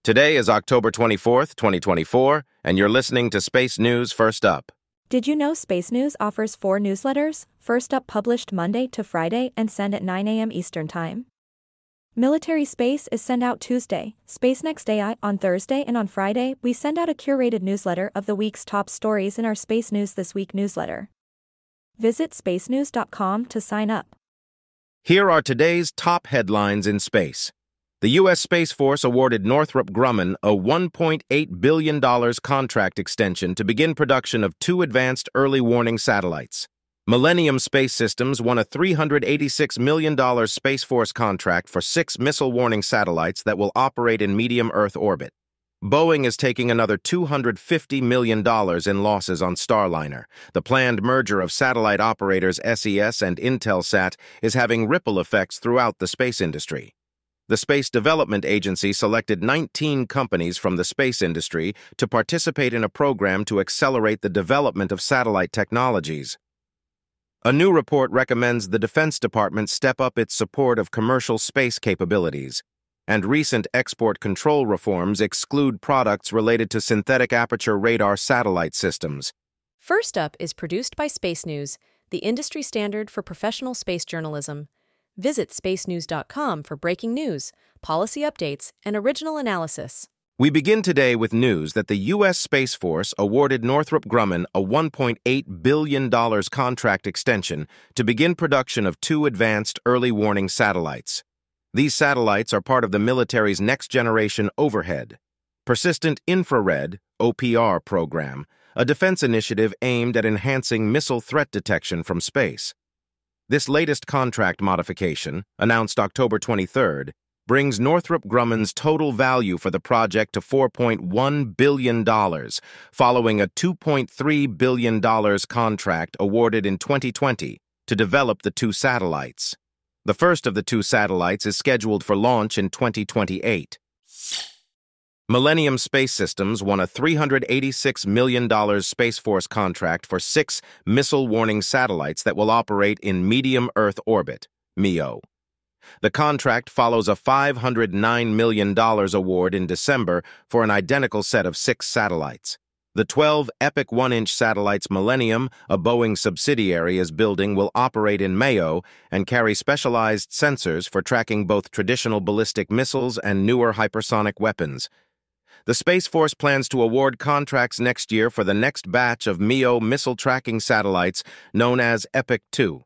Today is October 24th, 2024, and you're listening to Space News First Up. Did you know Space News offers 4 newsletters? First Up published Monday to Friday and sent at 9 a.m. Eastern Time. Military Space is sent out Tuesday, Space Next AI on Thursday, and on Friday, we send out a curated newsletter of the week's top stories in our Space News This Week newsletter. Visit spacenews.com to sign up. Here are today's top headlines in space. The U.S. Space Force awarded Northrop Grumman a $1.8 billion contract extension to begin production of 2 advanced early warning satellites. Millennium Space Systems won a $386 million Space Force contract for 6 missile warning satellites that will operate in medium Earth orbit. Boeing is taking another $250 million in losses on Starliner. The planned merger of satellite operators SES and Intelsat is having ripple effects throughout the space industry. The Space Development Agency selected 19 companies from the space industry to participate in a program to accelerate the development of satellite technologies. A new report recommends the Defense Department step up its support of commercial space capabilities, and recent export control reforms exclude products related to synthetic aperture radar satellite systems. First Up is produced by Space News, the industry standard for professional space journalism. Visit spacenews.com for breaking news, policy updates, and original analysis. We begin today with news that the U.S. Space Force awarded Northrop Grumman a $1.8 billion contract extension to begin production of 2 advanced early warning satellites. These satellites are part of the military's next-generation Overhead, Persistent Infrared (OPR) program, a defense initiative aimed at enhancing missile threat detection from space. This latest contract modification, announced October 23rd, brings Northrop Grumman's total value for the project to $4.1 billion, following a $2.3 billion contract awarded in 2020 to develop the 2 satellites. The first of the 2 satellites is scheduled for launch in 2028. Millennium Space Systems won a $386 million Space Force contract for 6 missile warning satellites that will operate in medium Earth orbit, MEO. The contract follows a $509 million award in December for an identical set of 6 satellites. The 12 Epic 1-inch satellites Millennium, a Boeing subsidiary, is building will operate in MEO and carry specialized sensors for tracking both traditional ballistic missiles and newer hypersonic weapons. The Space Force plans to award contracts next year for the next batch of MEO missile tracking satellites known as Epic 2.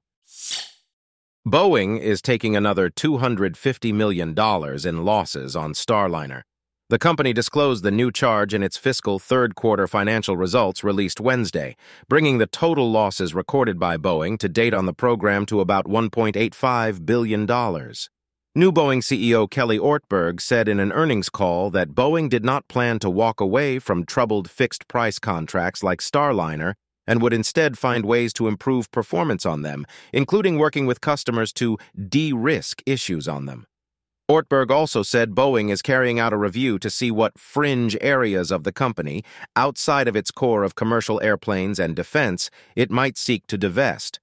Boeing is taking another $250 million in losses on Starliner. The company disclosed the new charge in its fiscal third-quarter financial results released Wednesday, bringing the total losses recorded by Boeing to date on the program to about $1.85 billion. New Boeing CEO Kelly Ortberg said in an earnings call that Boeing did not plan to walk away from troubled fixed-price contracts like Starliner and would instead find ways to improve performance on them, including working with customers to de-risk issues on them. Ortberg also said Boeing is carrying out a review to see what fringe areas of the company, outside of its core of commercial airplanes and defense, it might seek to divest.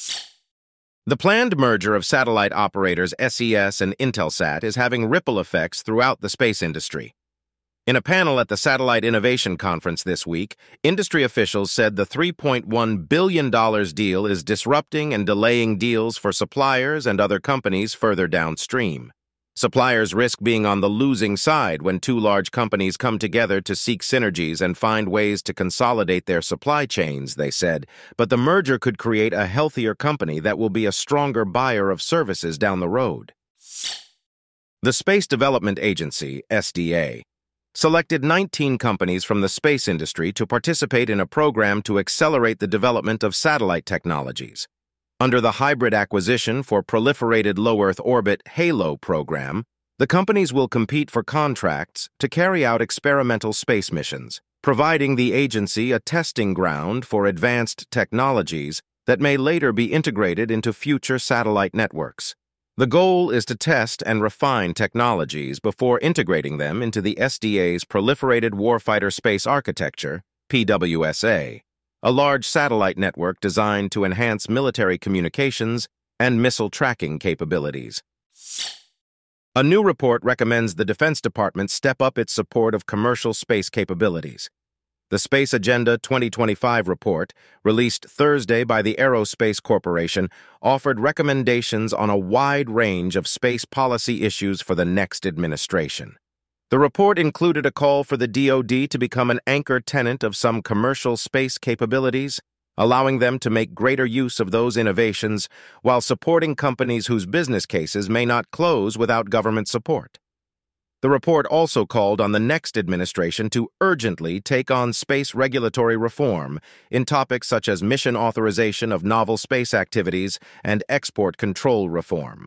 The planned merger of satellite operators SES and Intelsat is having ripple effects throughout the space industry. In a panel at the Satellite Innovation Conference this week, industry officials said the $3.1 billion deal is disrupting and delaying deals for suppliers and other companies further downstream. Suppliers risk being on the losing side when 2 large companies come together to seek synergies and find ways to consolidate their supply chains, they said, but the merger could create a healthier company that will be a stronger buyer of services down the road. The Space Development Agency, SDA, selected 19 companies from the space industry to participate in a program to accelerate the development of satellite technologies. Under the Hybrid Acquisition for Proliferated Low Earth Orbit HALO program, the companies will compete for contracts to carry out experimental space missions, providing the agency a testing ground for advanced technologies that may later be integrated into future satellite networks. The goal is to test and refine technologies before integrating them into the SDA's Proliferated Warfighter Space Architecture, PWSA, a large satellite network designed to enhance military communications and missile tracking capabilities. A new report recommends the Defense Department step up its support of commercial space capabilities. The Space Agenda 2025 report, released Thursday by the Aerospace Corporation, offered recommendations on a wide range of space policy issues for the next administration. The report included a call for the DoD to become an anchor tenant of some commercial space capabilities, allowing them to make greater use of those innovations while supporting companies whose business cases may not close without government support. The report also called on the next administration to urgently take on space regulatory reform in topics such as mission authorization of novel space activities and export control reform.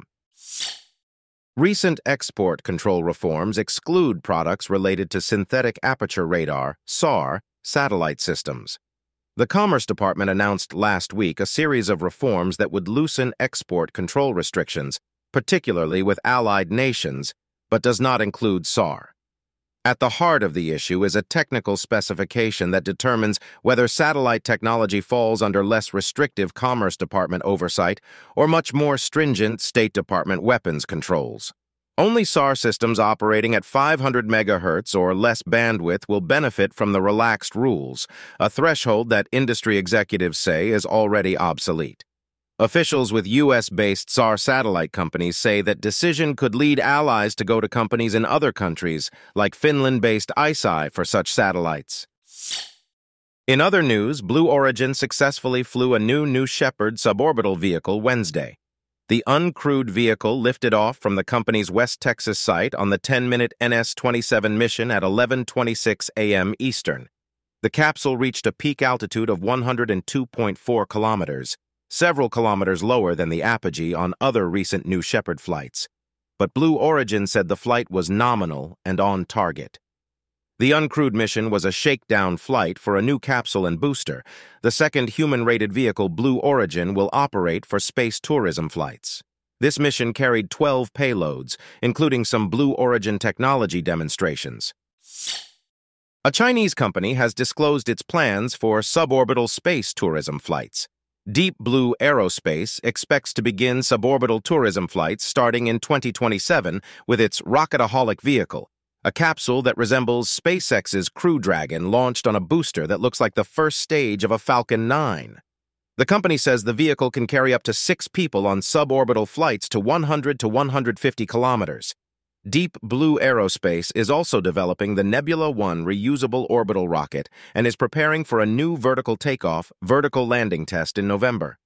Recent export control reforms exclude products related to synthetic aperture radar, SAR, satellite systems. The Commerce Department announced last week a series of reforms that would loosen export control restrictions, particularly with allied nations, but does not include SAR. At the heart of the issue is a technical specification that determines whether satellite technology falls under less restrictive Commerce Department oversight or much more stringent State Department weapons controls. Only SAR systems operating at 500 MHz or less bandwidth will benefit from the relaxed rules, a threshold that industry executives say is already obsolete. Officials with U.S.-based SAR satellite companies say that decision could lead allies to go to companies in other countries, like Finland-based ICEYE, for such satellites. In other news, Blue Origin successfully flew a New Shepard suborbital vehicle Wednesday. The uncrewed vehicle lifted off from the company's West Texas site on the 10-minute NS-27 mission at 11:26 a.m. Eastern. The capsule reached a peak altitude of 102.4 kilometers, several kilometers lower than the apogee on other recent New Shepard flights. But Blue Origin said the flight was nominal and on target. The uncrewed mission was a shakedown flight for a new capsule and booster. The second human-rated vehicle, Blue Origin, will operate for space tourism flights. This mission carried 12 payloads, including some Blue Origin technology demonstrations. A Chinese company has disclosed its plans for suborbital space tourism flights. Deep Blue Aerospace expects to begin suborbital tourism flights starting in 2027 with its Rocketaholic vehicle, a capsule that resembles SpaceX's Crew Dragon launched on a booster that looks like the first stage of a Falcon 9. The company says the vehicle can carry up to 6 people on suborbital flights to 100 to 150 kilometers. Deep Blue Aerospace is also developing the Nebula 1 reusable orbital rocket and is preparing for a new vertical takeoff, vertical landing test in November.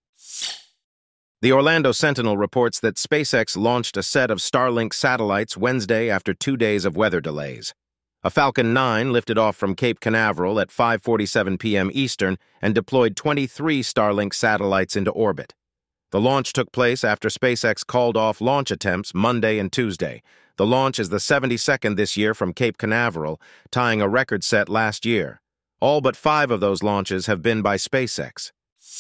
The Orlando Sentinel reports that SpaceX launched a set of Starlink satellites Wednesday after 2 days of weather delays. A Falcon 9 lifted off from Cape Canaveral at 5:47 p.m. Eastern and deployed 23 Starlink satellites into orbit. The launch took place after SpaceX called off launch attempts Monday and Tuesday. The launch is the 72nd this year from Cape Canaveral, tying a record set last year. All but 5 of those launches have been by SpaceX.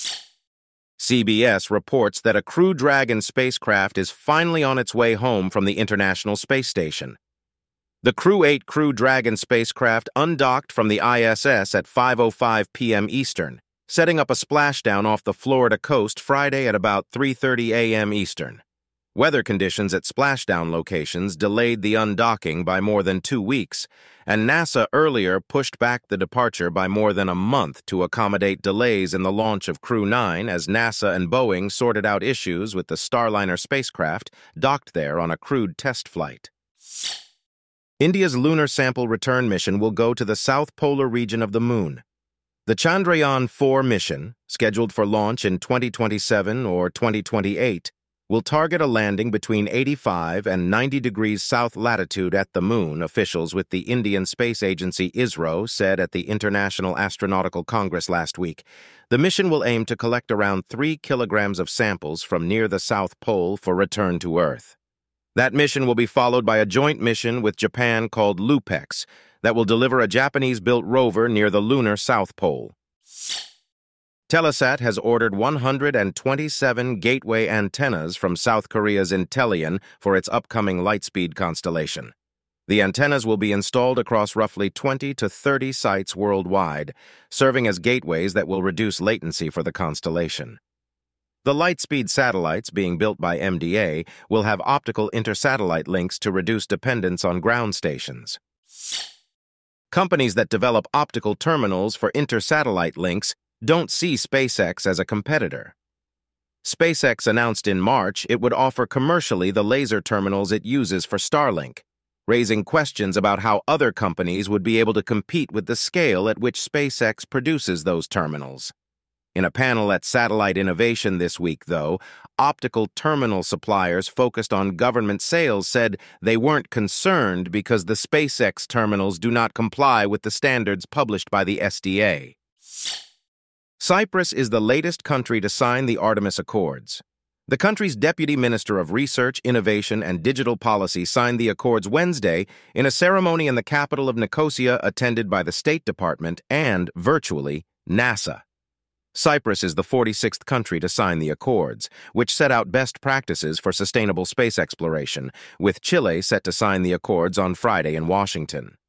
CBS reports that a Crew Dragon spacecraft is finally on its way home from the International Space Station. The Crew 8 Crew Dragon spacecraft undocked from the ISS at 5:05 p.m. Eastern, setting up a splashdown off the Florida coast Friday at about 3:30 a.m. Eastern. Weather conditions at splashdown locations delayed the undocking by more than 2 weeks, and NASA earlier pushed back the departure by more than a month to accommodate delays in the launch of Crew 9 as NASA and Boeing sorted out issues with the Starliner spacecraft docked there on a crewed test flight. India's lunar sample return mission will go to the south polar region of the Moon. The Chandrayaan-4 mission, scheduled for launch in 2027 or 2028, will target a landing between 85 and 90 degrees south latitude at the Moon, officials with the Indian Space Agency ISRO said at the International Astronautical Congress last week. The mission will aim to collect around 3 kilograms of samples from near the South Pole for return to Earth. That mission will be followed by a joint mission with Japan called LUPEX that will deliver a Japanese-built rover near the lunar South Pole. Telesat has ordered 127 gateway antennas from South Korea's Intellian for its upcoming Lightspeed constellation. The antennas will be installed across roughly 20 to 30 sites worldwide, serving as gateways that will reduce latency for the constellation. The Lightspeed satellites being built by MDA will have optical intersatellite links to reduce dependence on ground stations. Companies that develop optical terminals for intersatellite links don't see SpaceX as a competitor. SpaceX announced in March it would offer commercially the laser terminals it uses for Starlink, raising questions about how other companies would be able to compete with the scale at which SpaceX produces those terminals. In a panel at Satellite Innovation this week, though, optical terminal suppliers focused on government sales said they weren't concerned because the SpaceX terminals do not comply with the standards published by the SDA. Cyprus is the latest country to sign the Artemis Accords. The country's Deputy Minister of Research, Innovation, and Digital Policy signed the accords Wednesday in a ceremony in the capital of Nicosia attended by the State Department and, virtually, NASA. Cyprus is the 46th country to sign the accords, which set out best practices for sustainable space exploration, with Chile set to sign the accords on Friday in Washington.